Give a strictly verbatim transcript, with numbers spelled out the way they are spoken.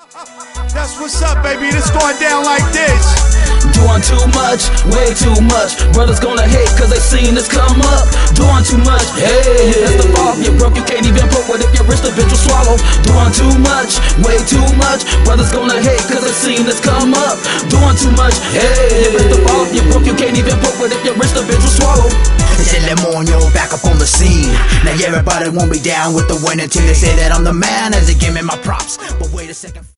That's what's up, baby. This going down like this. Doing too much, way too much. Brothers gonna hate cause they seen this come up. Doing too much, hey, that's the fall. You're broke, you can't even put what if you're rich, the bitch will swallow. Doing too much, way too much. Brothers gonna hate cause they seen this come up. Doing too much, hey, that's the fall. You're broke, you can't even put what if you're rich, the bitch will swallow. It's El Demonio back up on the scene. Now everybody won't be down with the winning team. They say that I'm the man as they give me my props. But wait a second.